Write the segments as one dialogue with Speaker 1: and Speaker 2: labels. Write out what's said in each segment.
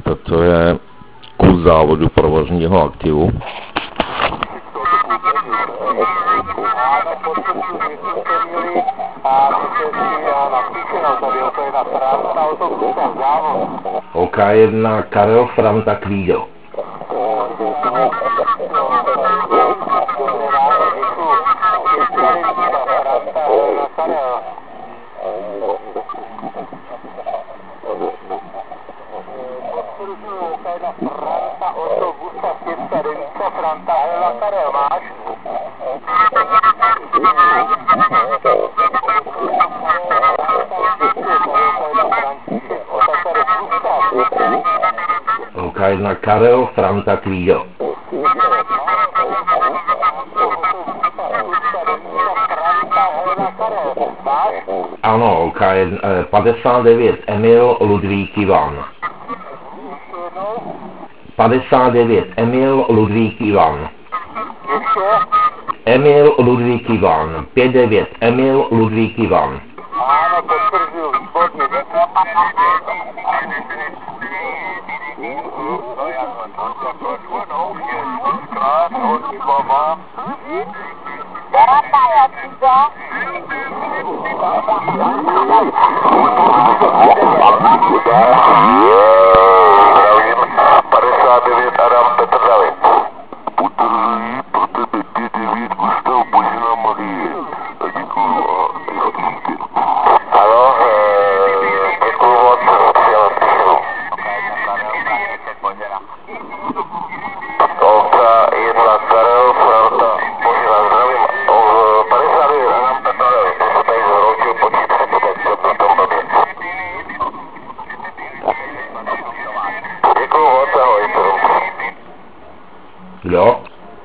Speaker 1: To je kus závodu provozního aktivu. OK1 Karel Franta Kvído. OK1 Karel Franta Kvído. Ano, OK1 59 Emil Ludvík Ivan. 59 Emil Ludvík Ivan. Emil Ludvík Ivan. 59 Emil Ludvík Ivan.
Speaker 2: Ano, potvrzuju, výborně. Adam Petr David. Potvrzuji pro tebe 59 Gustav Božena Marie. Děkuju a díky. Ano, děkuju moc, přijel slyšenu. Olka 1 Karel Franta Božena, zdravím. 59 Adam Petr David. To se tady zhroutil počítač, teď na tom blbě. Děkuju moc, ahoj.
Speaker 1: Jo?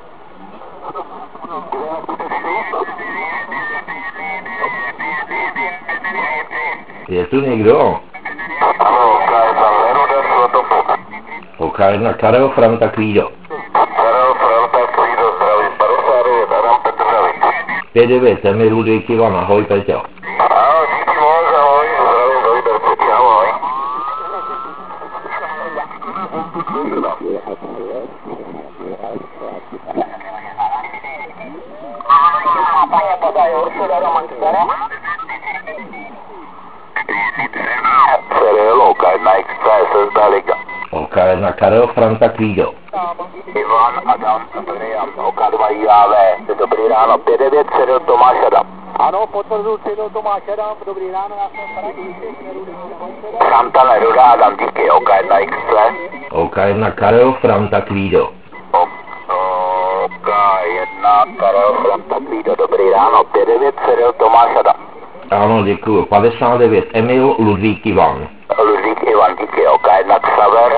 Speaker 1: Je tu někdo?
Speaker 2: Ano, K1 Neruda Svatopu.
Speaker 1: OK1 Karel Franta Kvído.
Speaker 2: Karel Franta Kvído, zdraví. 59 Adam Petr David.
Speaker 1: 59 Emil Ludvík Ivan. Ahoj Peťo.
Speaker 2: Ahoj, díky moc, ahoj. Zdravím do Liberci, ahoj. Seriál OK1 Express Liga.
Speaker 1: OK1 Karel Franta Kvído.
Speaker 2: Ivan Adam Brian, OK2 IAV. Dobrý ráno, 59 Cyril Tomáš Adam.
Speaker 3: Ano, potvrzuji Cyril Tomáš Adam, dobrý ráno, já jsem
Speaker 2: Franta Neruda Adam, díky, OK1 Express.
Speaker 1: OK1 Karel Franta Kvído.
Speaker 2: OK1 Karel Franta Kvído, dobrý ráno, 59 Cyril Tomáš Adam.
Speaker 1: Ano, děkuju. 59 Emil Ludvík Ivan.
Speaker 2: Ludvík Ivan, díky, OK1 Xaver.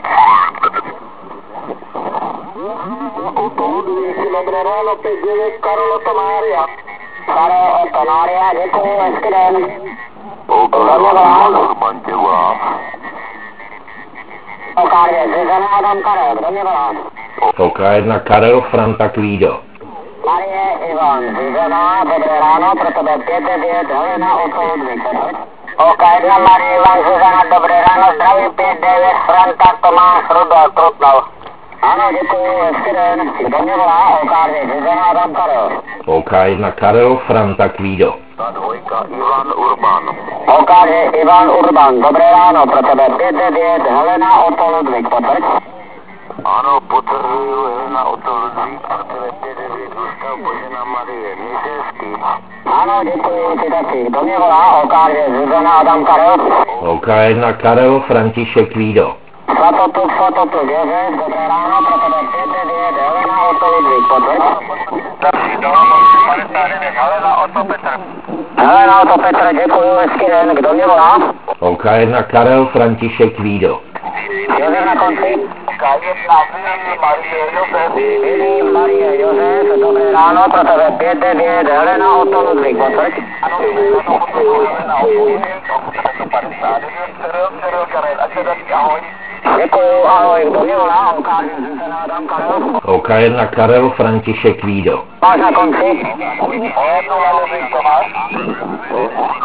Speaker 2: Dobré ráno, 59 Karel Otomária. Karel Otomária, děkuji, hezký den.
Speaker 3: Roman tě volá.
Speaker 2: OK2 Zuzana Adam Karel, kdo mě volá?
Speaker 1: OK1 Karel Franta Kvído.
Speaker 2: Marie Ivan Zuzana, dobré ráno, pro tebe 59 Helena Otto Ludvík. OK1 Marie Ivan Zuzana, dobré ráno, zdraví 59 Franta Tomáš Rudolf Trutnov. Ano, děkuji, hezký den. Kdo mě volá? OK2 Zuzana Adam Karel.
Speaker 1: OK1 Karel Franta Kvído.
Speaker 2: Ta dvojka Ivan Urban. OK2 Ivan Urban, dobré ráno, pro tebe 59 Helena Otto Ludvík, potvrď. Ano, potvrduju, Helena Otto Ludvík, pro tebe 59 Gustav Božena Marie, měj se hezky. Ano, děkuji, ty taky. Kdo mě volá? OK2 Zuzana Adam Karel.
Speaker 1: OK1 Karel František Kvído.
Speaker 2: Svatopluk, Josef, dobré ráno, pro tebe 59 Helena Otto Ludvík, potvrď. Helena Otto Petr. Helena Otto Petr, děkuji, hezký den. Kdo mě volá?
Speaker 1: OK1 Karel František Kvído.
Speaker 2: Josef na konci. K1 Marie Josef. Marie Josef, dobré ráno, pro tebe 59 Helena Otto Ludvík, potvrď. Ano, Helena Otto Ludvík, 59 Cyril Karel, ať se daří, ahoj. Děkuju, ahoj, kdo mě volá?
Speaker 1: OK1 Karel František Kvído.
Speaker 2: Máš na konci?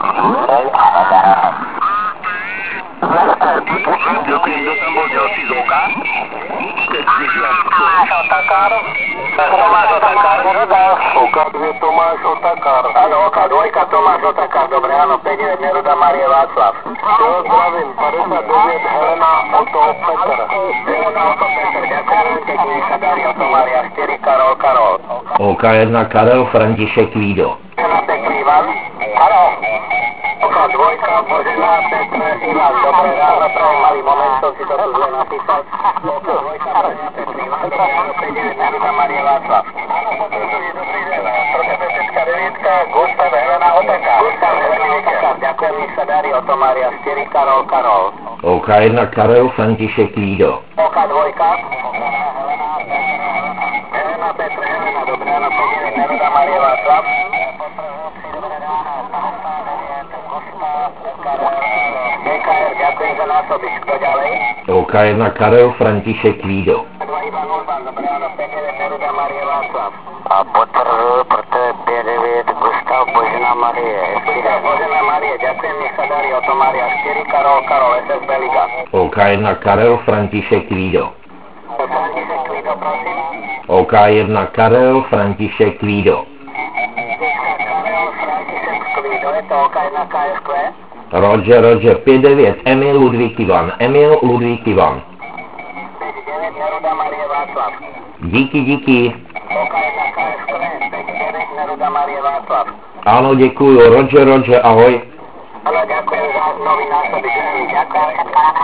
Speaker 3: Děkuji, kdo tam byl další z OK.
Speaker 2: Tomáš Otakar. Tomáš Otakar.
Speaker 3: OK2 Tomáš Otakar.
Speaker 2: Áno, OK2 Tomáš Otakar. Dobre, áno, 59 Neruda Marie Václav.
Speaker 3: Jo, zdravím, 59 Helena Otto Petr.
Speaker 2: Helena Otto Petr, ďakujem, pekne sa darí Otto Maria 4 Karol Karol.
Speaker 1: OK1 Karel František Vído.
Speaker 2: Pekný Ivan. Áno. OK2 Božena Petr Ivan. Dobré ráno, prajem malý moment, som si to tu zle napísal. OK2 Božena Petr Ivan. Dobré ráno, 59 Neruda Marie Václav. Áno, potvrdujem, dobrý deň. Protebecká 9, Gustav Helena Otakar. Gustav Helena Otakar, ďakujem, nech sa darí Otto Maria 4 Karol Karol.
Speaker 1: OK1 Karel František Vído.
Speaker 2: OK2 Helena Petr Helena, dobré ráno, 59 Neruda Marie Václav. DKR, ďakujem za násobič, kto ďalej?
Speaker 1: OK1 Karel František Vído.
Speaker 2: Ivan Urban, dobré ráno, 59 Neruda Marie Václav. A potrhuji, protože 59 Gustav Božena Marie. Gustav Božena Marie, ďakujem, nech sa darí Otto Maria 4 Karol Karol, SSB Liga.
Speaker 1: OK1 Karel František Vído.
Speaker 2: František Vído, prosím.
Speaker 1: OK1 Karel František Vído.
Speaker 2: Karel František Vído, je to OK1 KSQ?
Speaker 1: Roger 59 Emil Ludvík Ivan. Emil Ludvík Ivan.
Speaker 2: 59 Neruda Marie Václav.
Speaker 1: Díky.
Speaker 2: OK1 KSQ, 59 Neruda Marie Václav.
Speaker 1: Ano, děkuju. Roger, ahoj.
Speaker 2: Áno, ďakujem za nový násobič. Ďakujem.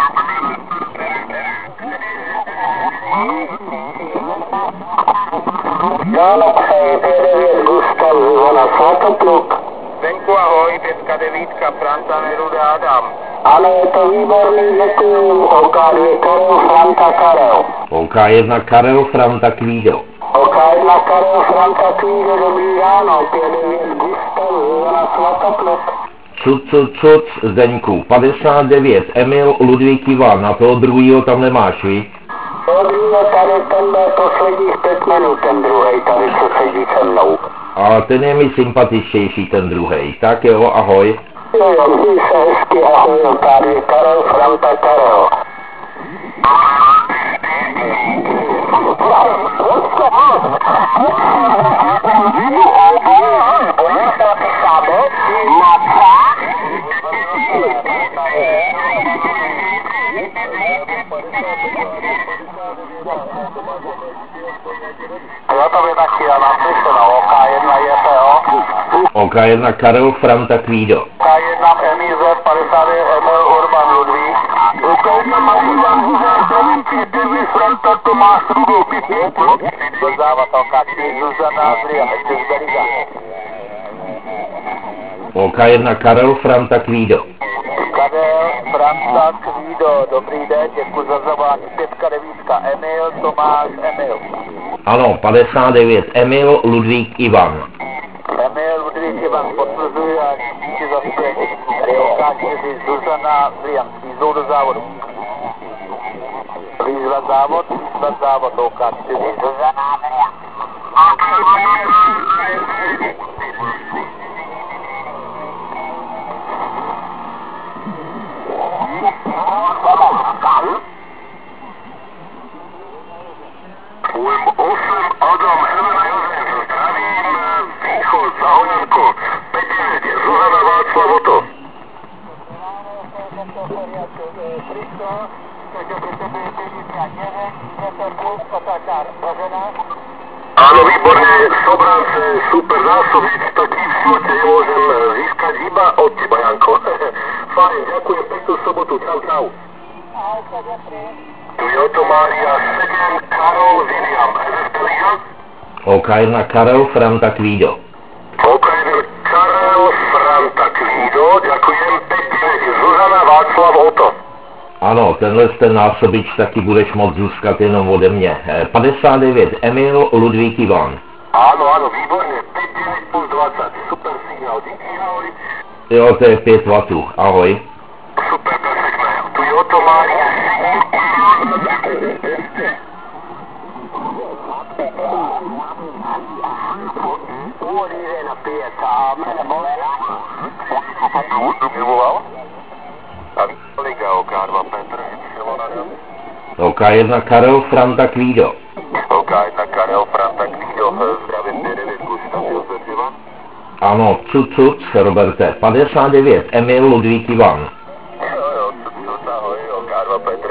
Speaker 2: Ráno přeji 59 Gustav Zuzana Svatopluk.
Speaker 3: Venku ahoj, 5 Franta Neruda Adam.
Speaker 2: Ano, je to výborný, děkuju. OK2 Karel Franta Karel.
Speaker 1: OK1 Karel Franta Kvído.
Speaker 2: OK1 Karel Franta Kvído, dobrý ráno, 59 Gustav Zuzana Svatopluk.
Speaker 1: Cuc, Zdeňku. 59 Emil Ludvík Ivan. A toho druhýho tam nemáš, víš?
Speaker 2: Dobrýho, tady tenhle posledních 5 minut, ten druhej tady, co sedí se mnou.
Speaker 1: A ten je mi sympatičtější, ten druhej. Tak jo, ahoj.
Speaker 2: Jo, měj se hezky, ahoj, OK2 Karel Franta Karel.
Speaker 3: Jo, to by taky naslyšeno, OK1 JPO.
Speaker 1: OK1 Karel Franta Kvído.
Speaker 3: OK1 MIZ 59 Emil Urban Ludvík. OK1 Marian Zuzan 59 Franta Tomáš Rudolf. Dozávat OK4 Zuzana Adrian, SSB Liga.
Speaker 1: OK1 Karel Franta Kvído.
Speaker 3: Karel Franta Kvído, dobrý den, děkuji za zavolání. 5 Emil Tomáš Emil.
Speaker 1: Ano, 59 Emil Ludvík Ivan.
Speaker 3: Emil Ludvík Ivan, potvrzuji a díky za spění. OK4 Zuzana Adrian, výzvou do závodu. Výzva závod, OK4 Zuzana Adrian.
Speaker 2: Adam Helena Josef, zdravím východ za Honěnko, 5 Zuzana Václav Otto. Ano, výborně, sobrance, super zásobič, taky v životě nemůžem získat iba od teba, Janko. Fajn, ďakujem, peknú sobotu, čau. Toyota Maria 7, Karol William, SSB Liga.
Speaker 1: OK1 Karel Franta Kvído.
Speaker 2: OK1 Karel Franta Kvído, ďakujem, 5 Zuzana Václav Otto.
Speaker 1: Ano, tenhle ten násobič taky budeš moct získat jenom ode mě. 59 Emil Ludvík Ivan.
Speaker 2: Ano, výborně, 5 plus 20, super signál, díky, ahoj.
Speaker 1: Jo, to je 5 W, ahoj.
Speaker 2: Super, perfektné, Toyota Maria 7. Vyvolal? A Liga OK2 Petr, Y Adam.
Speaker 1: OK1 Karel Franta Kvído.
Speaker 3: OK1 Karel Franta Kvído, zdravím 59 Gustav Josef Ivan.
Speaker 1: Ano, cuc, Roberte, 59 Emil Ludvík Ivan.
Speaker 3: Jo, cuc, ahoj, OK2 Petr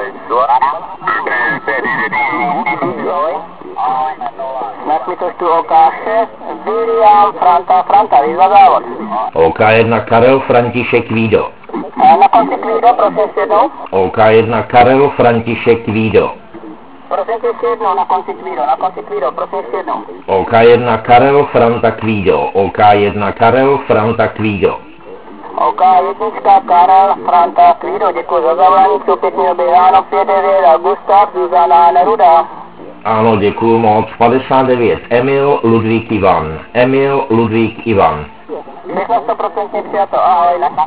Speaker 3: Naklitoš tu OK6, William Franta, výzva závod.
Speaker 1: OK1 Karel František Kvído.
Speaker 3: Na konci Kvído, prosím ještě jednou.
Speaker 1: OK1 Karel František Kvído.
Speaker 3: Prosím ještě jednou, na konci Kvído, prosím ještě jednou.
Speaker 1: OK1 Karel Franta Kvído. OK1 Karel Franta Kvído.
Speaker 3: OK1 Karel Franta Kvído, děkuji za zavolání, jsou pěkně oběháno, 59 a Gustav Zuzana Neruda.
Speaker 1: Ano, děkuju moc, 59 Emil Ludvík Ivan. Emil Ludvík Ivan.
Speaker 3: Všechno 100% přijato, ahoj, na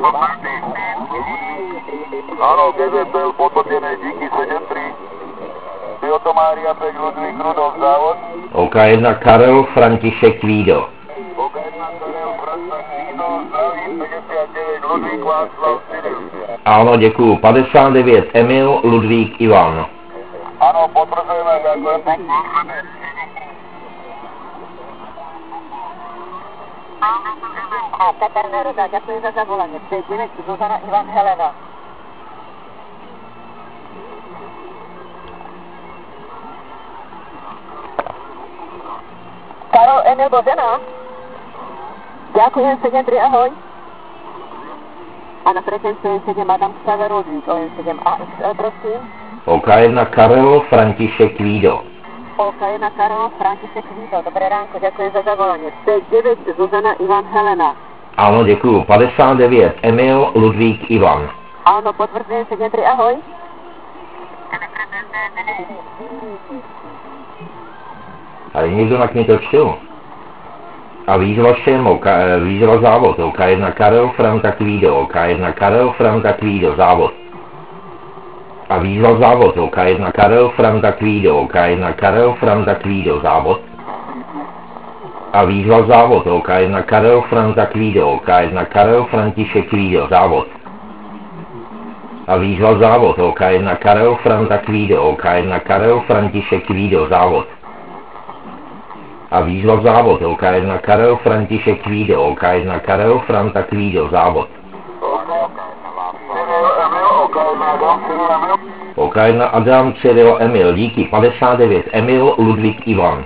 Speaker 3: Ano, 9 byl potvrděný, díky 73. Piotr Mária Pek Ludvík Rudolf závod.
Speaker 1: OK1 Karel František Kvído.
Speaker 3: OK1 Karel Franta Kvído, zdravím 59 Ludvík Václav Cyril.
Speaker 1: Ano, děkuju, 59 Emil Ludvík Ivan.
Speaker 3: Ano, potvrzujeme, děkujeme pěkně. Petr Neruda, děkuji za zavolání. 59 Zuzana Ivan Helena. Karol Emil Božena. Děkuji, 73, ahoj. A na frekvenci 7 Adam Staverodvík, 7 AXL, prosím.
Speaker 1: OK1 Karel František Kvído.
Speaker 3: OK1 Karol František Kvído, dobré ránko, děkuji za zavolání. 59 Zuzana Ivan Helena.
Speaker 1: Ano, děkuju, 59 Emil Ludvík Ivan.
Speaker 3: Ano, potvrzuji, 73, ahoj.
Speaker 1: Ale někdo na mě to čtil. A výzva všem, výzva závod, OK1 Karel Franta Kvído, OK1 Karel Franta Kvído, závod. A výzva závod, OK1 Karel Franta Kvído, OK1 Karel Franta Kvído, závod. A výzva závod, OK1 Karel Franta Kvído, OK1 Karel František Kvído, závod. A výzva závod, OK1 Karel Franta Kvído, OK1 Karel František Kvído, závod. A výzva závod, OK1 Karel František Kvído, OK1 Karel Franta Kvído, závod. OK1 Adam Cyril Emil, díky, 59 Emil Ludvík Ivan.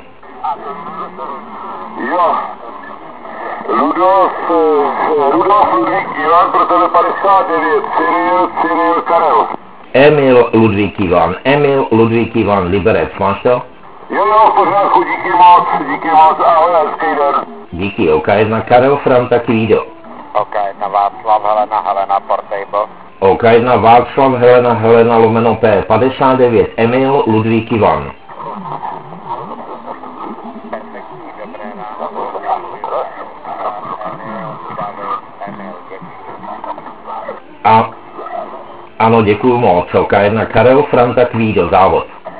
Speaker 3: Jo. Rudolf Ludvík Ivan, pro tebe 59, Cyril Karel.
Speaker 1: Emil Ludvík Ivan, Liberec, máš to?
Speaker 3: Jo, v pořádku, díky moc, ahoj, hezký den.
Speaker 1: Díky, OK1 Karel Franta Kvído.
Speaker 3: OK1 Václav Helena Portable.
Speaker 1: OK1 Václav Helena lomeno P, 59 Emil Ludvík Ivan. A ano, děkuju moc, OK1 Karel Franta Kvído, závod.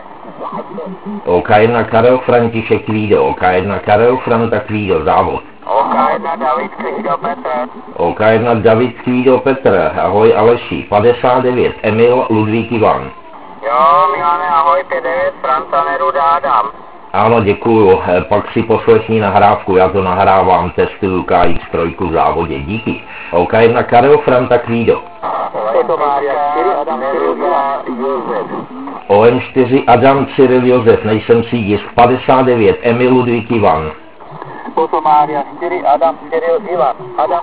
Speaker 1: OK1 Karel František Kvído, OK1 Karel Franta Kvído, závod.
Speaker 3: OK1 David Kvído Petr.
Speaker 1: OK1 David Kvído Petr, ahoj Aleši, 59 Emil Ludvík Ivan.
Speaker 3: Jo, Milane, ahoj, 59 Franta Neruda Adam.
Speaker 1: Ano, děkuju, pak si poslechni nahrávku, já to nahrávám, testuju KX3 v závodě, díky. OK1 Karel Franta Kvído. ON4 Adam Cyril Josef, nejsem si jist, 59 Emil Ludvík Ivan.
Speaker 3: Mária 4 Adam Cyril Ivan,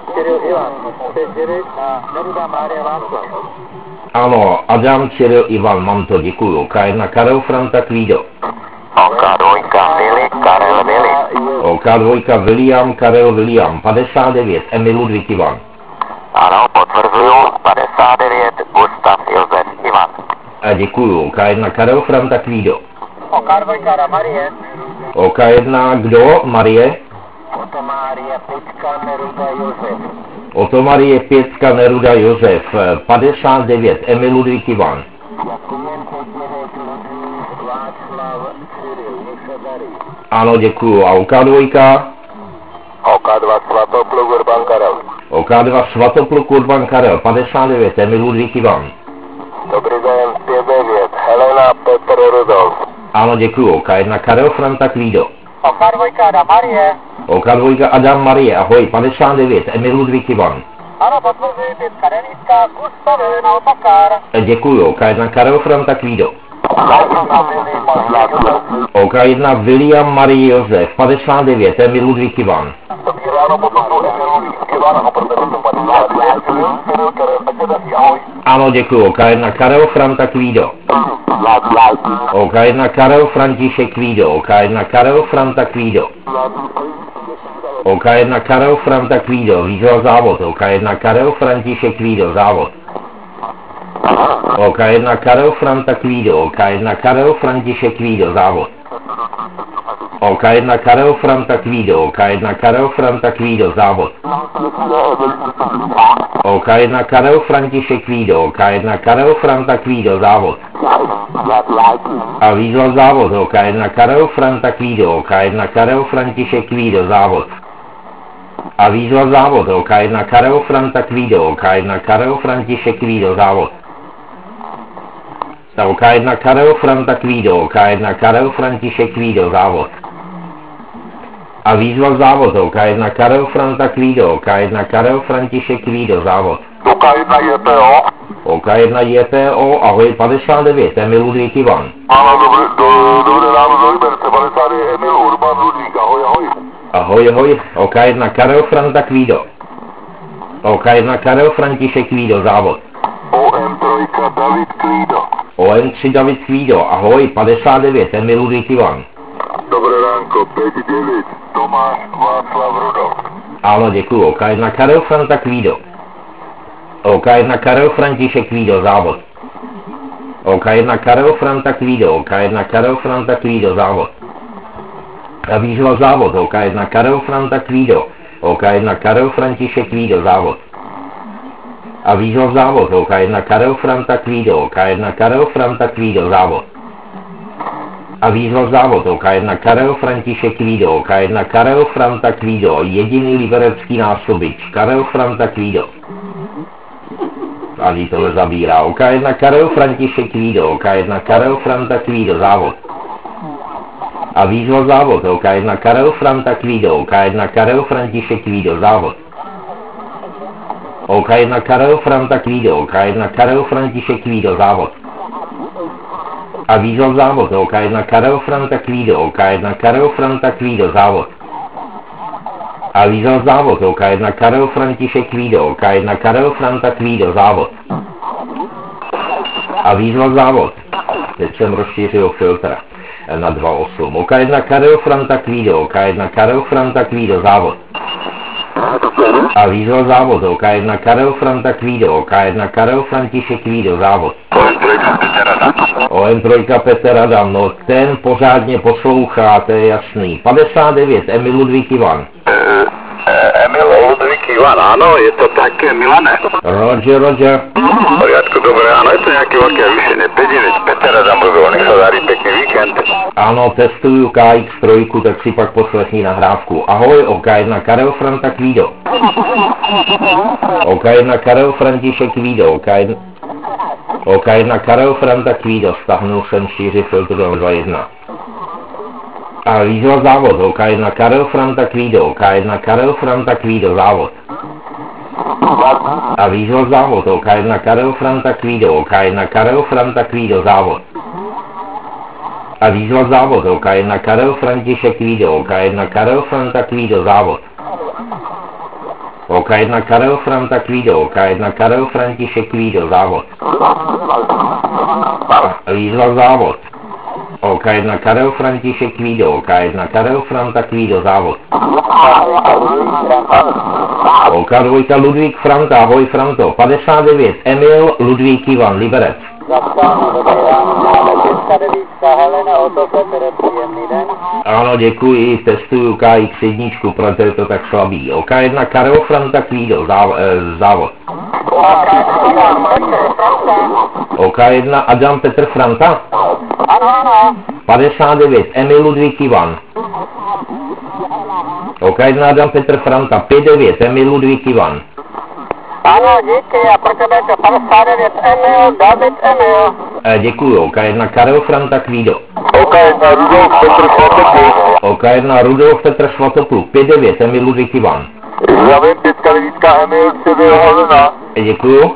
Speaker 3: 59 Neruda Mária Václav.
Speaker 1: Ano, Adam Cyril Ivan, mám to, děkuju. OK1 Karel Franta Kvído.
Speaker 3: OK2 Willy Karel Willy.
Speaker 1: OK2 William Karel William, 59 Emil Ludvík Ivan.
Speaker 3: Ano, potvrzuju, 59 Gustav Josef Ivan.
Speaker 1: A děkuju, OK1 Karel Franta Kvído.
Speaker 3: OK2 Marie.
Speaker 1: OK1 kdo? Marie?
Speaker 3: Oto Mária 5 Neruda Josef.
Speaker 1: Oto Marie 5 Neruda Josef, 59 Emil Ludvík Ivan. Ano, děkuju. A OK2?
Speaker 3: OK2 Svatopluk Urban Karel.
Speaker 1: OK2 Svatopluk Urban Karel, 59 Emil Ludvík Ivan.
Speaker 3: Dobrý den, 59 Helena Petr Rudolf.
Speaker 1: Ano, děkuju. OK1 Karel Franta Kvído.
Speaker 2: OK2 Adam Marie.
Speaker 1: OK2 Adam Marie, ahoj, 59, Emil Ludvík Ivan.
Speaker 2: Ano, potvrzuji, 5 Denisa, Gustav Helena Opakár.
Speaker 1: Děkuju. OK1 Karel Franta Kvído. OK1 William Marie Josef, 59, Emil Ludvík Ivan. Ano, děkuju. OK1 Karel Franta Kvído. OK1 Karel František Kvído. OK1 Karel Franta Kvído. OK1 Karel Franta Kvído, výzva závod. OK1 Karel František Kvído, závod. OK1 Karel Franta Kvído. OK1 Karel František Kvído, závod. OK1 Karel Franta Kvído. OK1 Karel Franta Kvído, závod. OK1 Karel František Kvído. OK1 Karel Franta Kvído, závod. A výzva závod. OK1 Karel Franta Kvído. OK1 Karel František Kvído, závod. A výzva závod. OK1 Karel Franta Kvído. OK1 Karel František Kvído, závod. OK1 Karel Franta Kvído. OK1 Karel František Kvído, závod. A výzva závod. OK1 Karel Franta Kvído. OK1 Karel František Kvído, závod.
Speaker 3: OK1 JPO.
Speaker 1: OK1 JPO, ahoj, 59, Emil Ludvík Ivan.
Speaker 3: Ano, dobré ráno do Liberce, 59, Emil Urban Ludvík, ahoj, ahoj.
Speaker 1: Ahoj, ahoj, OK1 Karel Franta Kvído. OK1 Karel František Kvído, závod.
Speaker 3: OM3 David Kvído.
Speaker 1: OM3 David Kvído, ahoj, 59, Emil Ludvík Ivan.
Speaker 3: Dobré ránko, 5-9, Tomáš Václav Rudolf.
Speaker 1: Ano, děkuju. OK1 Karel Franta Kvído. OK1 Karel František Kvído, závod. OK1 Karel Franta Kvído. OK1 Karel Franta Kvído, závod. A výzva závod. OK1 Karel Franta Kvído. OK1 Karel František Kvído, závod. A výzva závod. OK1 Karel Franta Kvído. OK1 Karel Franta Kvído, závod. A výzva závod. OK1 Karel František Kvído. OK1 Karel Franta Kvído. Jediný liberecký násobič. Karel Franta Kvído. Ani to nezabírá. OK1 Karel František Kvído. OK1 Karel Franta Kvído, závod. A výzva závod. OK1 Karel Franta Kvído. OK1 Karel František Kvído, závod. OK1 Karel Franta Kvído. OK1 Karel František Kvído, závod. A výzva závod. OK1 Karel Franta Kvído. OK1 Karel Franta Kvído, závod. A výzva závod. OK1 Karel František Kvído. OK1 Karel Franta Kvído, závod. A výzva závod. Teď jsem rozšířil filtr na 2.8. OK1 Karel Franta Kvído. OK1 Karel Franta Kvído, závod. A výzva závod. OK1 Karel Franta Kvído. OK1 Karel František Kvído, závod. OM3 Petr Adam, no ten pořádně poslouchá, to je jasný. 59, Emil Ludvík Ivan.
Speaker 3: Emil Ludvík Ivan, ano, je to tak, Milane.
Speaker 1: Roger.
Speaker 3: V poriadku, dobré, ano, je to nějaké velké vyšené. 5-9, Petr Adam mluvil, nech se darí, pěkný víkend.
Speaker 1: Ano, testuju KX3, tak si pak poslechni nahrávku. Ahoj, OK1 Karel Franta Kvído. OK1 Karel František Kvído. OK1 Karel Franta Kvído, stáhnul jsem 4 filtr do 2.1. A výzva závod. OK1 Karel Franta Kvído. OK1 Karel Franta Kvído, závod. A výzva závod. OK1 Karel Franta Kvído. OK1 Karel Franta Kvído, závod. A výzva závod. OK1 Karel František Kvído. OK1 Karel Franta Kvído, závod. OK1 Karel Franta Kvído. OK1 Karel František Kvído, závod. A výzva závod. OK1 Karel František Kvído. OK1 Karel Franta Kvído, závod. OK2 Ludvík Franta, ahoj Franto. 59, Emil Ludvík Ivan, Liberec. Ano, děkuji, testuju KX1, proto je to tak slabý. OK1 Karel Franta Kvído, závod. OK1 Adam Petr Franta.
Speaker 2: Ano.
Speaker 1: 59, Emil Ludvík Ivan. OK1 Adam Petr Franta, 59, Emil Ludvík Ivan.
Speaker 2: Ano, díky, a pro tebe to 59 Emil, David Emil.
Speaker 1: Děkuju, OK1 Karel Franta Kvído.
Speaker 3: OK1 Rudolf Petr Svatopluk.
Speaker 1: OK1 Rudolf Petr Svatopluk, 59 Emil Ludvík Ivan.
Speaker 3: Zdravím, 5 Emil Cyril Helena.
Speaker 1: Děkuju.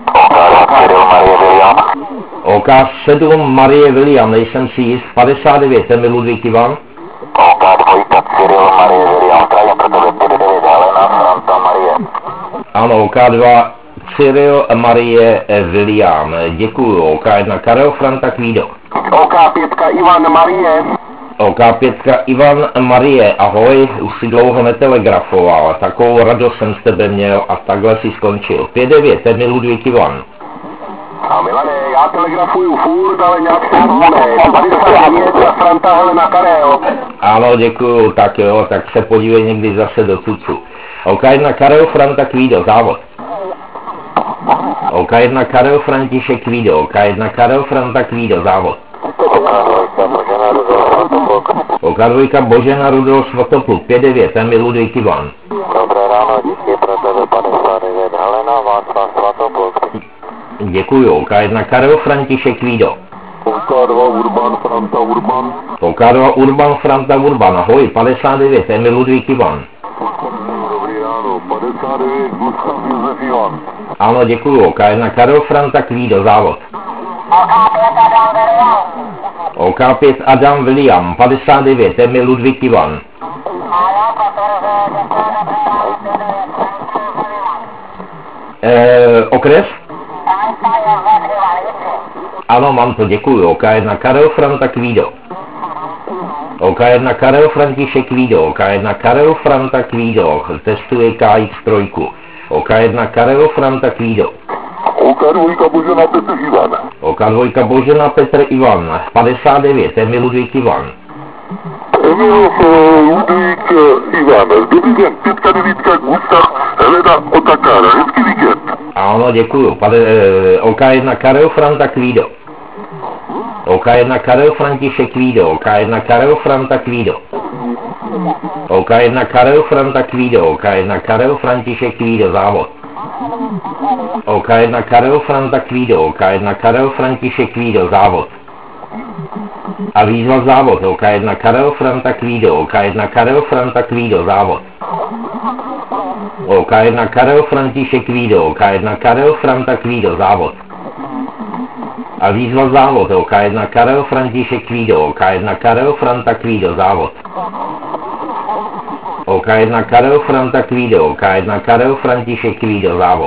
Speaker 1: OK7 Marie William, nejsem si jist, 59 Emil Ludvík Ivan.
Speaker 2: OK2 Cyril Marie William, Praha, pro tebe 59 Helena, Franta Marie.
Speaker 1: Ano, OK2 Cyril Marie William, děkuju. OK1 Karel Franta Kvído.
Speaker 3: OK5 Ivan Marie.
Speaker 1: OK5 Ivan Marie, ahoj, už si dlouho netelegrafoval, takovou radost jsem s tebe měl a takhle si skončil. 59 Emil Ludvík Ivan.
Speaker 3: A Milane, já telegrafuju furt, ale nějak se zvone. 59 Franta Helena Karel.
Speaker 1: Ano, děkuju, tak jo, tak se podívej někdy zase do tucu. OK1 Karel Franta Kvído, závod. OK1 Karel František Kvído, OK1 Karel Franta Kvído, závod. OK2 Božena Rudolf Svatopluk, 59 Emil Ludvík Ivan.
Speaker 2: Dobré ráno, díky, pro tebe 59 Helena, Václav Svatopluk.
Speaker 1: Děkuju, OK1 Karel František Kvído.
Speaker 3: OK2 Urban Franta Urban.
Speaker 1: OK2 Urban Franta Urban, ahoj, 59 Emil Ludvík Ivan.
Speaker 3: Dobrý ráno, 59 Gustav Josef Ivan.
Speaker 1: Ano, děkuju, OK1 Karel Franta Kvído, závod. OK5 Adam William, 59 Emil Ludvík Ivan. Okres? Ano, mám to, děkuju. OK1 Karel Franta Kvído. OK1 Karel František Kvído. OK1 Karel Franta Kvído. Testuje KX3. OK1 Karel Franta Kvído.
Speaker 3: OK2 Božena Petr Ivan.
Speaker 1: OK2 Božena Petr Ivan. 59 Emil Ludvík Ivan.
Speaker 3: Emil Ludvík Ivan. Dobrý den, 5 Gustav Helena Otakar. Hezký víkend.
Speaker 1: Ano, děkuju. OK1 Karel Franta Kvído. OK1 Karel František Kvído. OK1 Karel Franta Kvído. OK1 Karel Franta Kvído. OK1 Karel František Kvído, závod. OK1 Karel Franta Kvído. OK1 Karel František Kvído, závod. A výzva závod. OK1 Karel Franta Kvído. OK1 Karel Franta Kvído, závod. OK1 Karel František Kvído. OK1 Karel Franta Kvído, závod. A výzva závod. OK1 Karel František Kvído. OK1 Karel Franta Kvído, závod. OK1 Karel Franta Kvído. OK1 Karel František Kvído, závod.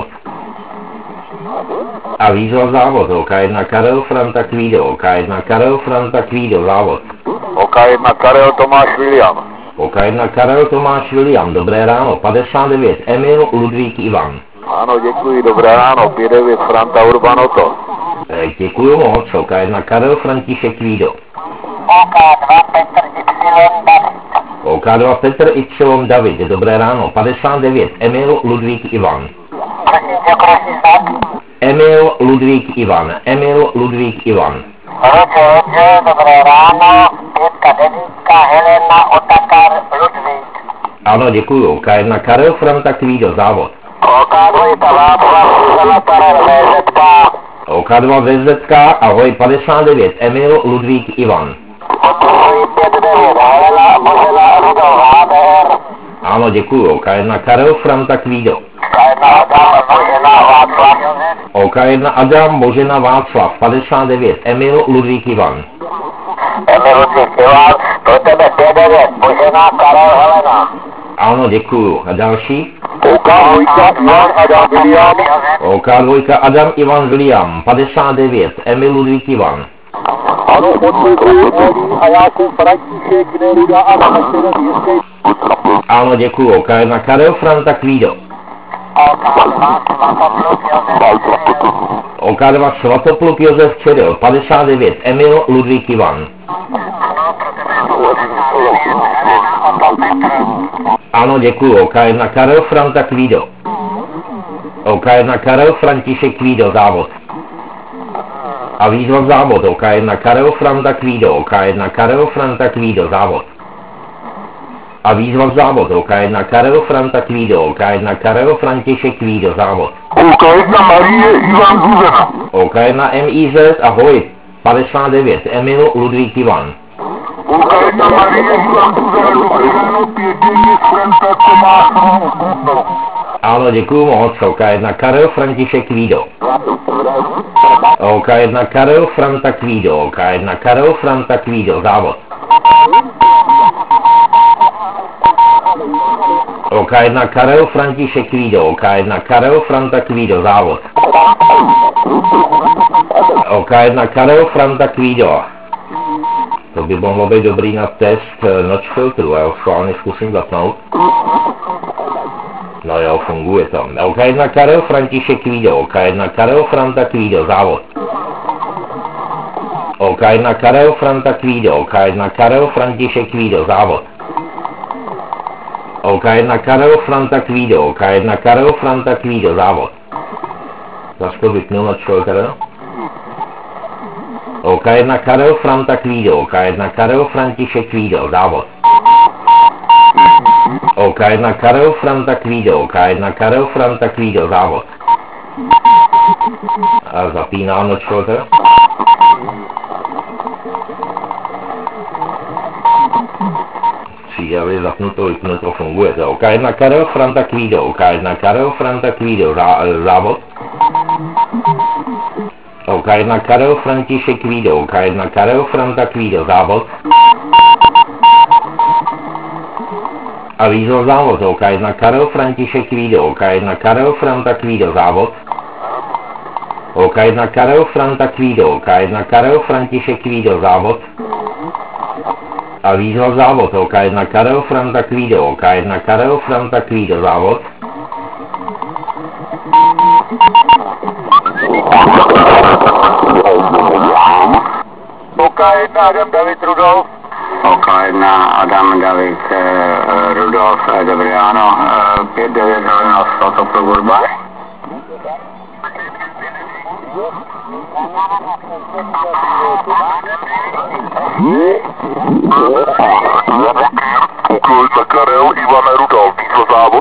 Speaker 1: A výzva závod. OK1 Karel Franta Kvído. OK1 Karel Franta Kvído, závod.
Speaker 3: OK1 Karel Tomáš William.
Speaker 1: OK1 Karel Tomáš William, dobré ráno, 59 Emil Ludvík Ivan.
Speaker 3: Ano, děkuji, dobré ráno, 59 Franta Urban Otto.
Speaker 1: Děkuju moc, OK1 Karel František Kvído.
Speaker 2: OK2 Petr Y David.
Speaker 1: OK2 Petr Y David, dobré ráno, 59 Emil Ludvík Ivan.
Speaker 2: Prosím tě, prosím tak.
Speaker 1: Emil Ludvík Ivan, Emil Ludvík Ivan.
Speaker 2: Rodže, dobré ráno, 5 Helena Otakar Ludvík.
Speaker 1: Ano, děkuju, OK1 Karel Franta Kvído, závod.
Speaker 2: OK2 Václav Zuzana Karel VZK.
Speaker 1: OK2 VZK, ahoj, 59 Emil Ludvík Ivan.
Speaker 2: OK2 59 Helena Božena Rudolf HBR.
Speaker 1: Ano, děkuju, OK1 Karel Franta Kvído.
Speaker 2: OK1 Adam Božena Václav Josef.
Speaker 1: OK1 Adam Božena Václav, 59 Emil Ludvík Ivan.
Speaker 2: Emil Ludvík Ivan, pro tebe 59 Božena Karel Helena.
Speaker 1: Ano, děkuju. A další?
Speaker 3: OK2 Ivan Adam William.
Speaker 1: OK2 Adam Ivan William, 59 Emil Ludvík Ivan.
Speaker 3: Ano, podporuji a já jsem František Neruda a Vašerovi Jeskej.
Speaker 1: Ano, děkuju. OK1 Karel Franta Kvído. OK2 Svatopluk Josef Čeril, 59 Emil Ludvík Ivan. Ano, děkuju. OK1 Karel Franta Kvído. OK1 Karel František Kvído, závod. A výzva závod. OK1 Karel Franta Kvído. OK1 Karel Franta Kvído, závod. A výzva závod. OK1 Karel Franta Kvído. OK1 Karel František Kvído, závod.
Speaker 3: OK1 Marie Ivan Zuzana.
Speaker 1: OK1 MIZ, ahoj, 59, Emil Ludvík Ivan.
Speaker 3: OK1 Marie Ivan Zuzana, dobré ráno, 5 dění, Franta Tomáš.
Speaker 1: Ano, děkuju moc, OK1 Karel František Vído. OK1 Karel Franta Kvído, OK1 Karel Franta Kvído, závod. OK1 Karel František Kvído, OK1 Karel Franta Kvído, závod. OK1 Karel Franta Kvído. To by mohlo být dobrý na test noč filtru, já ho schválně zkusím zapnout. No jo, funguje to. OK1 Karel František Kvído, OK1 Karel Franta Kvído, závod. OK1 Karel Franta Kvído, OK1 Karel František Kvído, závod. OK1 Karel Franta Kvído, OK1 Karel Franta Kvído, závod. Zase to vypnul na člověka. OK1 Karel Franta Kvído, OK1 Karel František Kvído, závod. OK1 Karel Franta Kvído, OK1 Karel Franta Kvído, závod. A zapínám na člověka. Přijeli zapnuto, vypnuto, funguje to. OK1 Karel Franta Kvído, OK1 Karel Franta Kvído, závod. OK1 Karel František Kvído, OK1 Karel Franta Kvído, závod. A výzor závod, OK1 Karel František Kvído, OK1 Karel Franta Kvído, závod. OK1 Karel Franta Kvído, OK1 Karel František Kvído, závod. A výzor závod, OK1 Karel Franta Kvído, OK1 Karel Franta Kvído, závod.
Speaker 3: OK1 Adam David Rudolf.
Speaker 2: OK1 Adam David Rudolf, dobré ráno, 59 Svatopluk Urban.
Speaker 3: OK1 Karel Ivan Rudolf, výzva závod.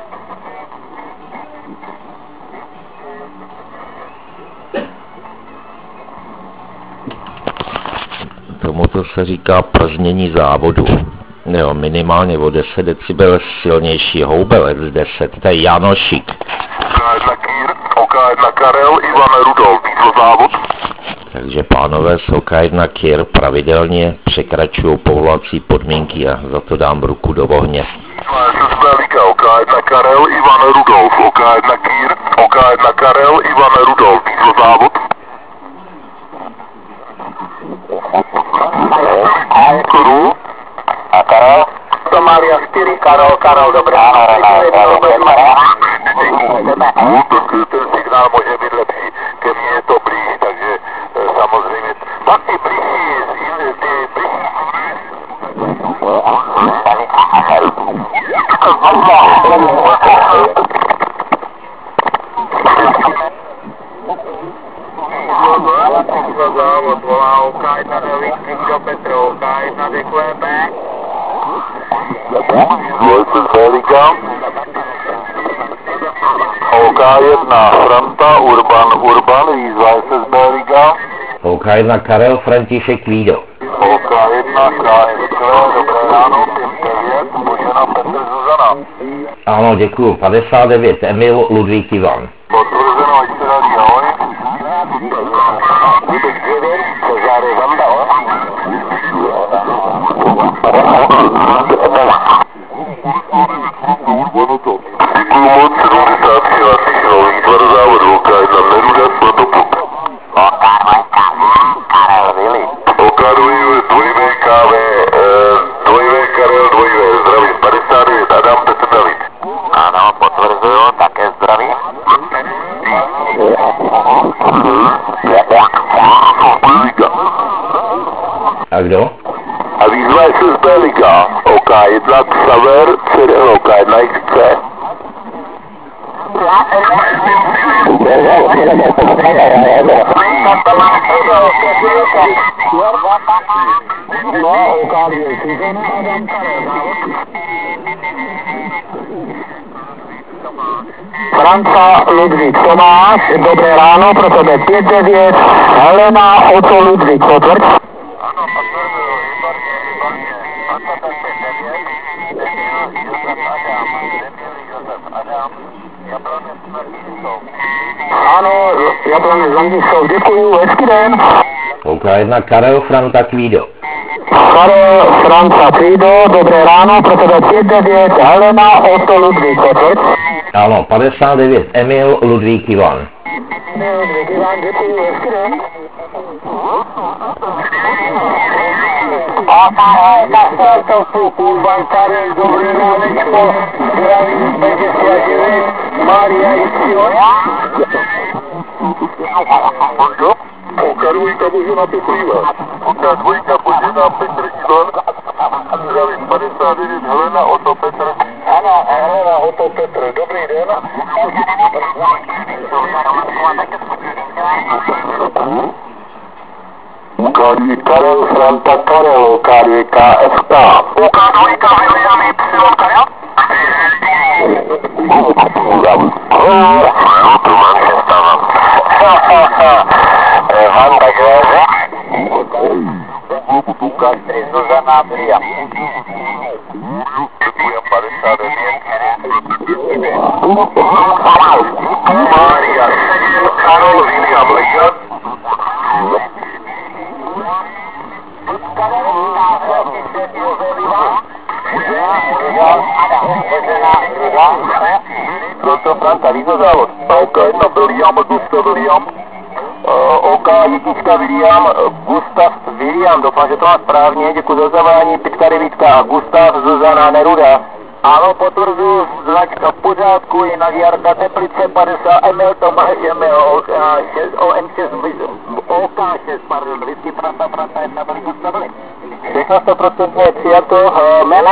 Speaker 1: Tomuto se říká prznění závodu. Jo, minimálně o 10 decibel silnější houbelec 10, to je Janošik.
Speaker 3: OK1 Kýr, OK1 Karel Ivan Rudolf, výzva závod.
Speaker 1: Takže pánové z OK1 Kýr pravidelně překračují povolovací podmínky a za to dám ruku do ohně.
Speaker 3: OK1 Karel Ivan Rudolf, OK1 Kýr, OK1 Karel Ivan Rudolf, výzva závod.
Speaker 2: A Karel?
Speaker 3: Somália 4, Karel, dobré. Tak ten signál může být lepší, ke mně je to blíž, takže samozřejmě. Pak ty blížší, závod volá OK1 David do Petro, OK1 děkujeme. SS Velika. OK1 Franta Urban, výzva SS Velika.
Speaker 1: OK1 Karel František Kvído.
Speaker 3: OK1 KSK, dobré ráno, 59, Božena Petr Zuzana.
Speaker 1: Ano, děkuju, 59, Emil Ludvík Ivan.
Speaker 3: Potvrzeno, ať se radí, ahoj. Cezáry Vanda, děkuju moc, 73 hlasíčnou, výzva do závodu, OK1 Neruda Svatopluk.
Speaker 2: Karel Vili.
Speaker 3: OK2 2VKV, 2V Karel 2V, zdravím, 59 Adam Petr David.
Speaker 2: Ano, potvrzuju, také zdravím.
Speaker 1: A kdo?
Speaker 3: A výzva SSB Liga, OK1 Xaver, CDL, OK1 XC. Franca Ludvík Tomáš, dobré ráno, pro tebe 5-9, Helena Otto Ludvík, potvrď. Ano, potvrduju, výborně, výborně. Otto 5-9, Emil Josef Adam, Jabloně Smrtíšov. Ano, Jabloně Smrtíšov, děkuju, hezký den.
Speaker 1: OK1 Karel Franta Kvído.
Speaker 3: Karel Franta Kvído, dobré ráno, pro tebe 5-9, Helena Otto Ludvík, potvrď.
Speaker 1: Ano, 59 Emil Ludvík Ivan.
Speaker 3: Emil Ludvík Ivan, děkuju, hezký den. Dobrý ránečko, zdravím 59, Mária Jistýho. Dvojka Božena Petr Ivan. Dvojka Božena Petr Ivan. Zdravím 59, Helena Otto Petr. Ano, Helena Otto Petr, dobrý den. Ukádí Karel Franta Karel, OK2 FK. OK2 William Y Karel? Van Dajové. Ukázky Zuzana Bria. Děkuji 59. Mária Seděl, Karel William Ležat. Proto Franta, výzozávod. OK1 William, Gustav William. OK1 William, Gustav William, doufám, že to má správně, děkuji za zavolání, Pitka Devítka a Gustav Zuzana Neruda. Ano, potvrzuji, značka v pořádku, je na Jarda Teplice 50, Emil Tomáš, Emil OK6, pardon, Whisky Franta, 1 byli Gustavili. Všechno 100% je přijato, jméno?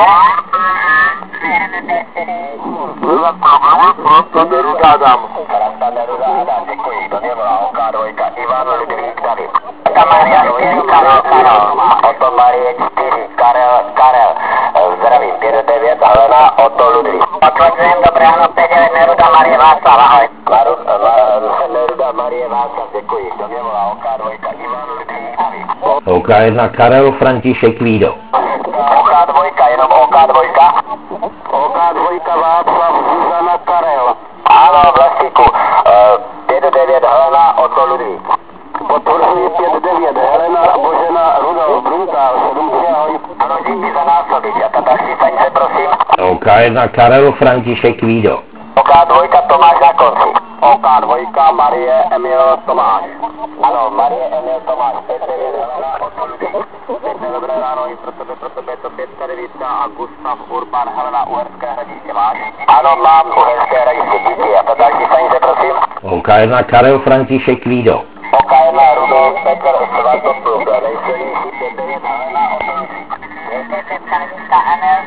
Speaker 3: Franta Neruda Adam. Franta Neruda Adam, děkuji, to nebyla OK2, Ivan Ludvík David. Maria 4, Karel, Otto Marie 4, Karel, zdravím, 5-9, Helena Otto Ludvík. Potvrzujem, dobré ráno, 5-9, Neruda Marie Václav, ahoj. Neruda Marie Václav, děkuji, to nebyla OK2, Ivan Ludvík David.
Speaker 1: OK1 Karel František Kvído.
Speaker 3: OK2, jenom OK2. OK2 Václav Zuzana Karel. Ano, Vlastíku, 5-9, Helena Otto Ludvík. Potvrzuji 5-9, Helena Božena Rudolf Bruntal, 7-3, ahoj. Ano, díky za násobič. A ta další stanice, prosím.
Speaker 1: OK1 Karel František Kvído.
Speaker 3: OK2 Tomáš na konci. OK2 Marie Emil Tomáš. Ano, Marie Emil Tomáš, 5-9, Helena Otto Ludvík. Dobré ráno, i pro tebe to 5-9 a Gustav Urban, Helena Uherské Hradiště máš? Ano, mám Uherské Hradiště, díky. A ta další stanice, prosím.
Speaker 1: OK1 Karel František Kvído.
Speaker 3: OK1 Rudolf Petr Svatopluk, nejsilnější 5-9, Helena Otto Ludvík. Emil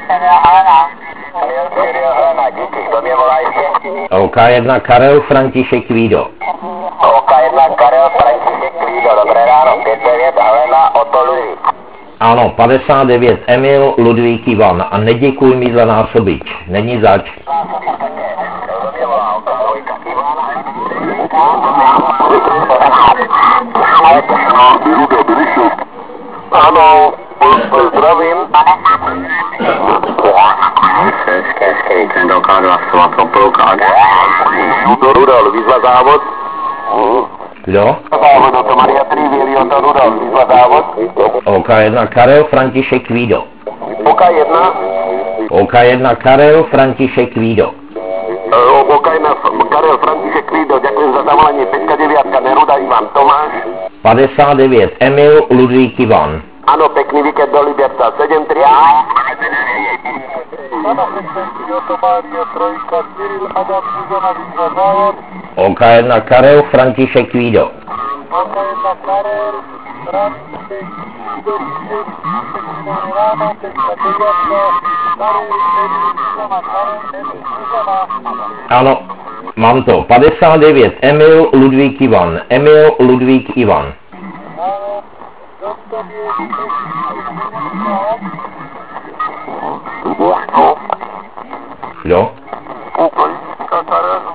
Speaker 3: Cyril Helena, díky. Kdo mě volá ještě?
Speaker 1: OK1 Karel František Kvído.
Speaker 3: OK1 Karel František Kvído, dobré ráno, 5-9, Helena Otto Ludvík.
Speaker 1: Ano, 59 Emil Ludvík Ivan a neděkuj mi za násobič, není zač.
Speaker 3: Ano, zdravím. Hezký ten dokázal Svatopluk a Rudol, výzva závod.
Speaker 1: Kdo?
Speaker 3: Závod, to Maria 3, Vilio, to Rudol, výzva závod.
Speaker 1: OK1 Karel František Kvído.
Speaker 3: OK1.
Speaker 1: OK1 Karel František Kvído.
Speaker 3: OK1 Karel František Kvído, děkuji za zavolání. 5-9, Neruda Ivan Tomáš.
Speaker 1: 59 Emil Ludvík Ivan.
Speaker 3: Ano, pěkný víkend do Liberta, 7-3.
Speaker 1: OK1 Karel František Kvído. Ano, mám to. 59 Emil Ludvík Ivan. Emil Ludvík Ivan. Kdo?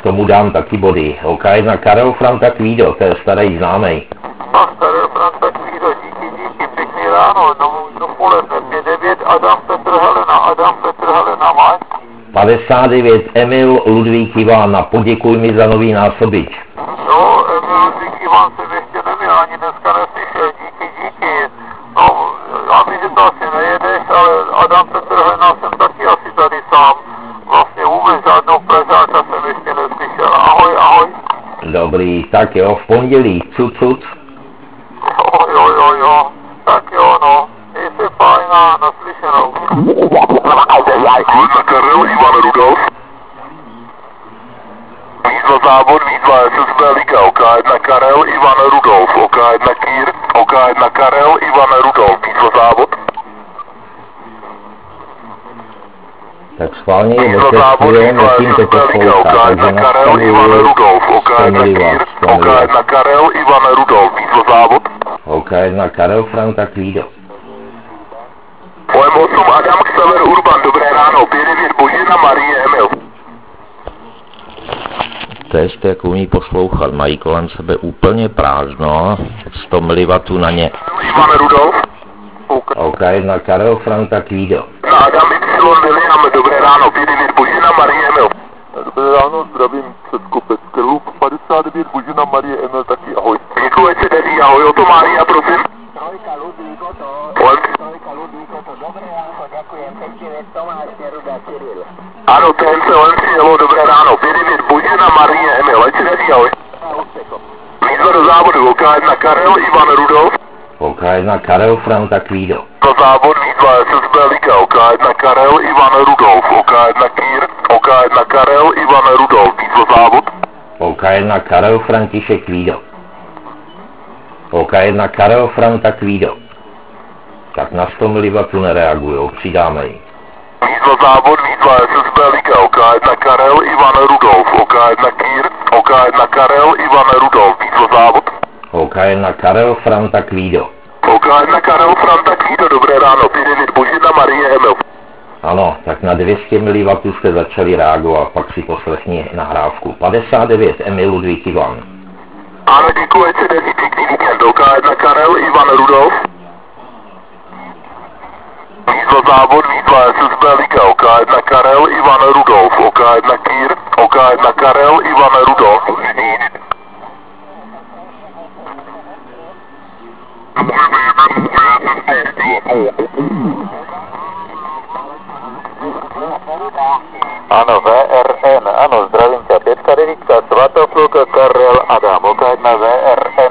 Speaker 1: tomu dám taky body. OK1 Karel Franta Kvído, to je starý známej.
Speaker 3: A Karel Franta Kvído, díky, pěkný ráno, dopoledne, 5-9, Adam Petr Helena, máš?
Speaker 1: 59 Emil Ludvík Ivan, na poděkuj mi za nový násobič.
Speaker 3: No, Emil Ludvík Ivan jsem ještě neměl, ani dneska neslyšel, díky. No, já vím, že to asi nejedeš, ale Adam Petr Helena jsem taky asi tady sám. Vlastně vůbec žádnou Pražáka jsem ještě neslyšel. Ahoj.
Speaker 1: Dobrý, tak jo, v pondělí, cud.
Speaker 3: Jo. Tak jo, no. Je se fajn a naslyšenou. Karel Ivan Rudolf. Výzva závod, výzva SSB Liga, OK1 Karel Ivan Rudolf, OK1 Kýr, OK1 Karel Ivan Rudolf, výzva závod.
Speaker 1: Tak schválně je dočestujeme, tím to poslouchá, takže nastavuji 100 miliwatt, 100 miliwatt.
Speaker 3: OK1 Karel Ivan Rudolf, výzva závod.
Speaker 1: OK1 Karel Franta Kvído.
Speaker 3: OM8 Adam Xaver Urban, dobré ráno, 59 Božena Marie Emil.
Speaker 1: Test, jak umí poslouchat, mají kolem sebe úplně prázdno, 100 mW na ně.
Speaker 3: Ivan Rudolf.
Speaker 1: OK1 Karel Franta Kvído.
Speaker 3: Na Adam Y William, dobré ráno, 59 Božena Marie Emil. Dobré ráno, zdravím Předkopec Krlup, 59 Božena Marie Emil, taky ahoj. Děkuji, ať se daří, ahoj, Otomária, prosím. Trojka Ludvíko to, dobré ráno, děkujem, 59 Tomáš Neruda Cyril. Ano, TNC Lenci, hello, dobré ráno, 59 Božena Marie Emil, ať se daří, ahoj. Výzva do závodu, OK1 Karel Ivan Rudolf.
Speaker 1: OK1 Karel Franta Kvído.
Speaker 3: Pro závod výzva SSB Liga, OK1 Karel Ivan Rudolf, OK1 Kýr, OK1 Karel Ivan Rudolf, výzva závod.
Speaker 1: OK1 Karel František Kvído. OK1 Karel Franta Kvído. Tak na 100 mW nereagujou, přidáme ji.
Speaker 3: Výzva závod, výzva SSB Liga, OK1 Karel Ivan Rudolf, OK1 Kýr, OK1 Karel Ivan Rudolf, výzva závod.
Speaker 1: OK1 Karel Franta Kvído.
Speaker 3: OK1 Karel Franta Kvído, dobré ráno, 59 Božena Marie Emil.
Speaker 1: Ano, tak na 200 mW jste začali reagovat, pak si poslechni nahrávku. 59 Emil Ludvík Ivan.
Speaker 3: Ano, děkuji, ať se daří, pěkný víkend, OK1 Karel Ivan Rudolf. Výzva závod, výzva SSB Liga, OK1 Karel Ivan Rudolf, OK1 Kýr, OK1 Karel Ivan Rudolf. Ano, VRN, ano, zdravím tě, 5-9, Svatopluk, Karel Adam, OK1 VRN.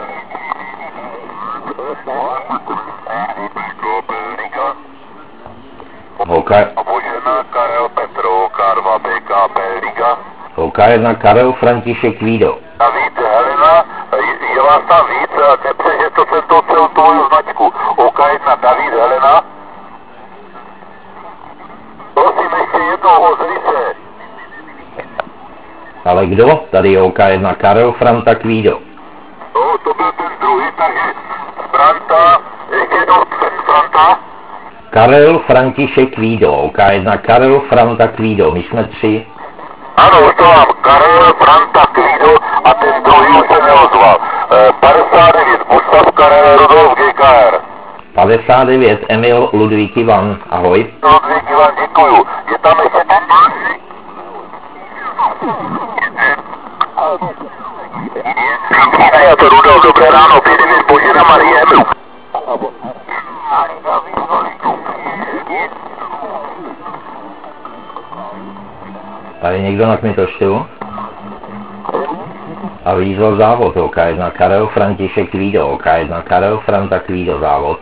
Speaker 3: Božena Karel Petro, K2 BKP Liga.
Speaker 1: OK1 Karel František Kvído.
Speaker 3: A víc, Helena, je vás tam víc, nepřežeš to přes tou celou tvoju značku. OK1 David, Helena. Prosím, ještě jednou, ozvi se.
Speaker 1: Ale kdo? Tady je OK1 Karel Franta Kvído.
Speaker 3: No, to byl ten druhý, takže Franta, ještě jednou přes Franta.
Speaker 1: Karel František Kvído, OK1 Karel Franta Kvído, my jsme 3.
Speaker 3: Ano, už to mám, Karel Franta Kvído a ten druhý už se neozval. 59, Gustav Karel Rudolf GKR.
Speaker 1: 59 Emil Ludvík Ivan, ahoj.
Speaker 3: Ludvík Ivan, děkuju. Je tam ještě ten další? Je to Rudolf, dobré ráno, 59 Božena Marie Emil.
Speaker 1: Tady někdo na kmitoštu? A výzva závod, OK1 Karel František Kvído, OK1 Karel Franta Kvído závod.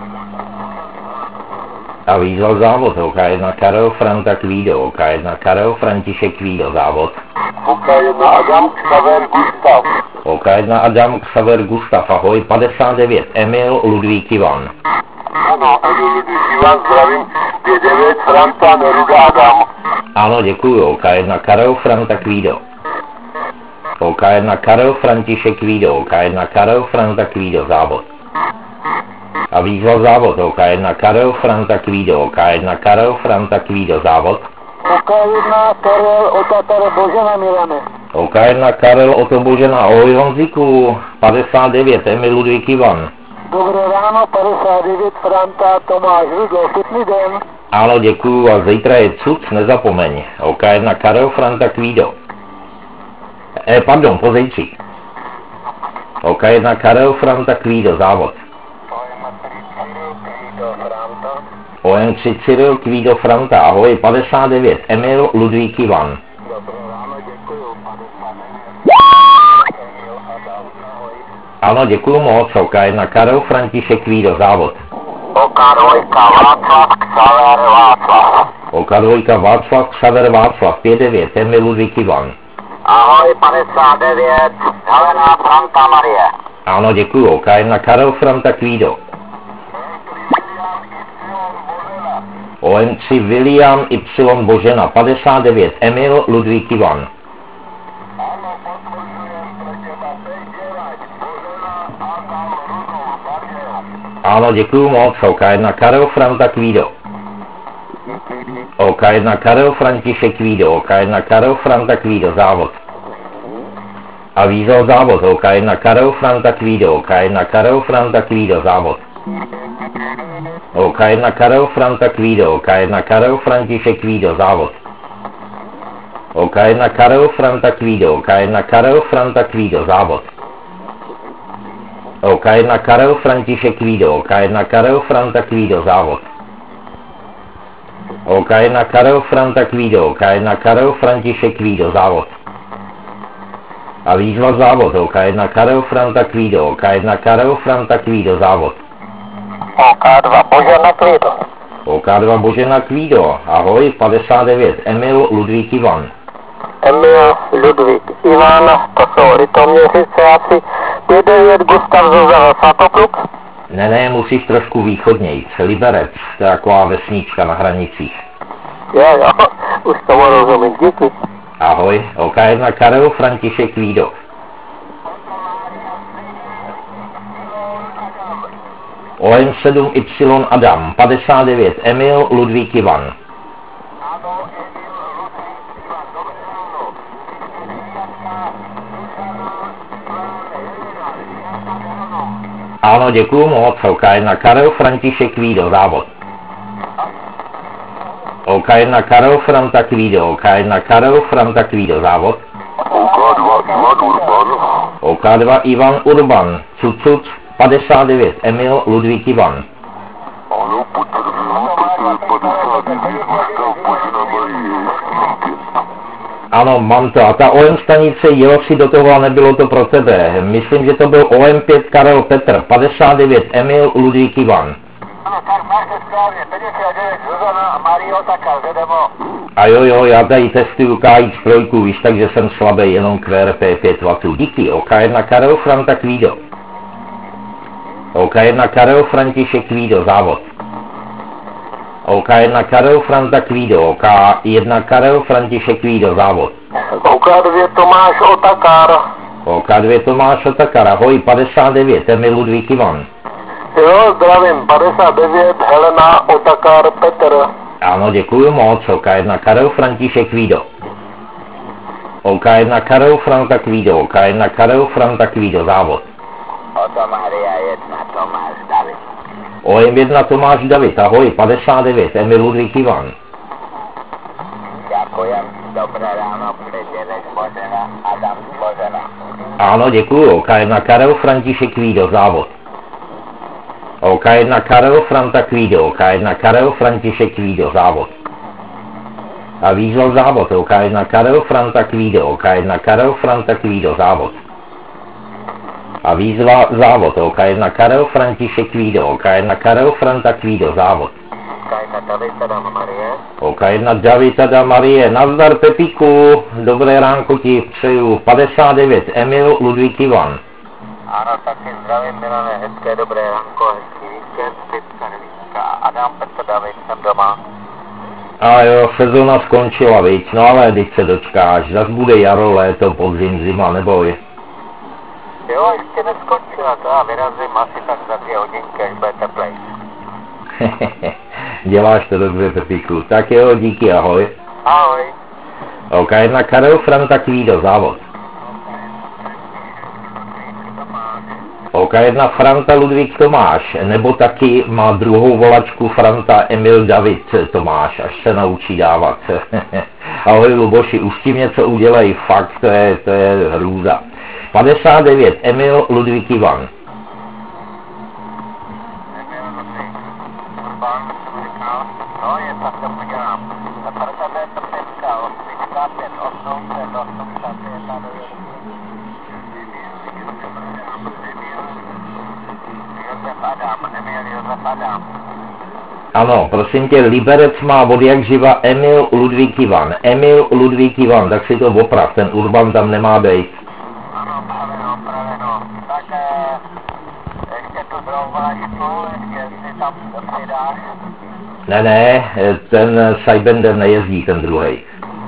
Speaker 1: A výzva závod, OK1 Karel Franta Kvído, OK1 Karel František Kvído závod.
Speaker 3: OK1 Adam Xaver Gustav.
Speaker 1: OK1 Adam Xaver Gustav, ahoj, 59 Emil Ludvík Ivan.
Speaker 3: Ano, Emil Ludvík Ivan, zdravím, 59 Franta Neruda Adam.
Speaker 1: Ano, děkuju, OK1 Karel Franta Kvído. OK1 Karel František Kvído, OK1 Karel Franta Kvído závod. A výzva závod, OK1 Karel Franta Kvído, OK1 Karel Franta Kvído závod.
Speaker 3: OK1 Karel Otatar Božena Milane.
Speaker 1: OK1 Karel Otto Božena, ahoj Honzíku, 59, Emil Ludvík Ivan.
Speaker 3: Dobré ráno, 59, Franta, Tomáš, Rudolf, pěkný den.
Speaker 1: Ano, děkuju a zítra je cuc, nezapomeň. OK1 Karel Franta Kvído. Pardon, pozejtří. OK1 Karel Franta Kvído, závod. OM3 Cyril Kvído Franta, ahoj, 59, Emil Ludvík Ivan. Ano, děkuju moc, OK1 Karel František Kvído, závod.
Speaker 2: OK2 Václav Xaver Václav.
Speaker 1: OK2 Václav Xaver Václav, 59, Emil Ludvík Ivan.
Speaker 2: Ahoj, 59, Helena Franta Marie.
Speaker 1: Ano, děkuju, OK1 Karel Franta Kvído. OM3 William Y Božena, 59, Emil Ludvík Ivan. Ano, děkuju moc, OK1 Karel Franta Kvído. OK1 Karel František Kvído, OK1 Karel Franta Kvído, závod. A výzov závod, OK1 Karel Franta Kvído, OK1 Karel Franta Kvído, závod. OK1 Karel Franta Kvído, OK1 Karel František Kvído, závod. OK1 Karel Franta Kvído, OK1 Karel Franta Kvído, závod. OK1 Karel František Kvído, OK1 Karel Franta Kvído, závod. OK1 Karel Franta Kvído, OK1 Karel František Kvído, závod. A výzva závod, OK1 Karel Franta Kvído, OK1 Karel Franta Kvído, závod.
Speaker 2: OK2 Božena Kvído.
Speaker 1: OK2 Božena Kvído, ahoj, 59, Emil Ludvík Ivan.
Speaker 3: Emil Ludvík Ivan, to jsou Litoměřice asi. 59 Gustav Zuzana Svatopluk.
Speaker 1: Ne, musíš trošku východnějc, Liberec, to je taková vesnička na hranicích.
Speaker 3: Jo, už tomu rozumím, díky.
Speaker 1: Ahoj, OK1 Karel František Kvído. OM7Y Adam, 59, Emil Ludvík Ivan. Ano, děkuju moc, OK1 Karel František Kvído, závod. OK1 Karel Franta Kvído, OK1 Karel Franta Kvído, závod. OK2 Ivan Urban, Cucuc, 59, Emil Ludvík Ivan. Ano, mám to. A ta OM stanice jelo si do toho a nebylo to pro tebe. Myslím, že to byl OM5 Karel Petr, 59, Emil Ludvík Ivan.
Speaker 3: Ano, tak máte správně, 59 Zuzana Mario Takal, vedemo.
Speaker 1: A jo, já tady testuju KX3, víš, takže jsem slabý jenom QRP 5 W. Díky, OK1 Karel Franta Kvído. OK1 Karel František Kvído, závod. OK1 Karel Franta Kvído, OK1 Karel František Kvído, závod.
Speaker 3: OK2 Tomáš Otakar.
Speaker 1: OK2 Tomáš Otakar, ahoj, 59, Emil Ludvík Ivan.
Speaker 3: Jo, zdravím, 59 Helena Otakar Petr.
Speaker 1: Ano, děkuju moc, OK1 Karel František Kvído. OK1 Karel Franta Kvído, OK1 Karel Franta Kvído, závod.
Speaker 2: Oto Maria 1 Tomáš David.
Speaker 1: OM1 Tomáš David, ahoj, 59, Emil Ludvík Ivan.
Speaker 2: Ďakujem, dobré ráno, Predělek Božena, Adam Božena.
Speaker 1: Ano, děkuju, OK1 Karel František Kvído, závod. OK1 Karel Franta Kvído, OK1 Karel František Kvído, závod. A výzva závod, OK1 Karel Franta Kvído, OK1 Karel Franta Kvído, závod. A výzva závod, OK1 Karel František Kvído, OK1 Karel Franta Kvído, závod.
Speaker 2: OK1 David Adam Marie.
Speaker 1: OK1 David Adam Marie, nazdar Pepíku, dobré ránko ti přeju, 59, Emil Ludvík Ivan.
Speaker 2: Ano, taky zdravím, Milane, hezké dobré ránko, hezký víkend, Pipka, Nevíčka, Adam, Petr, David, jsem doma.
Speaker 1: A jo, sezona skončila, viď, no ale když se dočkáš, zas bude jaro, léto, podzim, zima, neboj.
Speaker 2: Jo, ještě neskončila to a vyrazím asi tak za 2 hodinky, až bude teplej.
Speaker 1: Děláš to dobře, Pepíku, tak jo, díky, ahoj.
Speaker 2: Ahoj.
Speaker 1: OK1 Karel Franta Kvído, závod. OK1 Franta Ludvík Tomáš, nebo taky má druhou volačku Franta Emil David Tomáš, až se naučí dávat. Ahoj Luboši, už tím něco udělej, fakt, to je hrůza. 59 Emil Ludvík Ivan.
Speaker 2: No, je tak to podělám. Za 59 to přeskal, 55, 8, 8, 51.
Speaker 1: Ano, prosím tě, Liberec má od jak živa Emil Ludvík Ivan. Emil Ludvík Ivan, tak si to oprav, ten Urban tam nemá být.
Speaker 2: Ano, praveno. Tak ještě tu druhou vlajku, jestli tam přidáš.
Speaker 1: Ne, ten Sajbender nejezdí, ten druhej.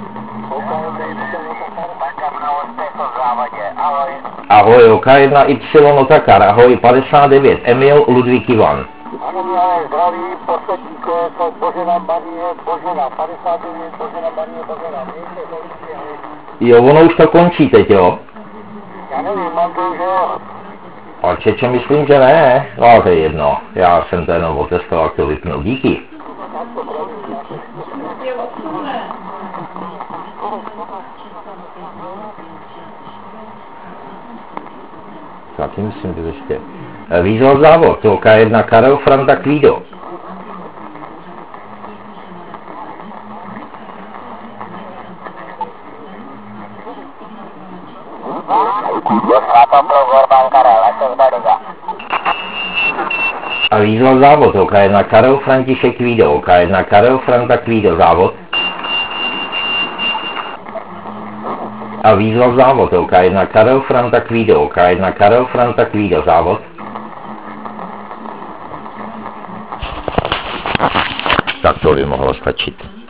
Speaker 2: Tak mnou v závodě, ahoj.
Speaker 1: Ahoj, OK1 Y Otakar, ahoj, 59 Emil Ludvík Ivan.
Speaker 3: Ano, milé, zdraví, poslední kolo, to Božena Marie, Božena, 59, Božena Marie, Božena, mějte se určitě.
Speaker 1: Jo, ono už to končí teď, jo?
Speaker 3: Já nevím, mám to, že jo.
Speaker 1: Ale Čeče, myslím, že ne, ale to je jedno, já jsem to jenom otestoval, jak to vypnul, díky. Taky myslím, že ještě. Výzval závod, OK1 Karel Franta Kvído. A výzval závod, OK1 Karel František Kvído, OK1 Karel Franta Kvído, závod. A výzval závod, OK1 Karel Franta Kvído, OK1 Karel Franta Kvído, závod. Tak to by mohlo stačit.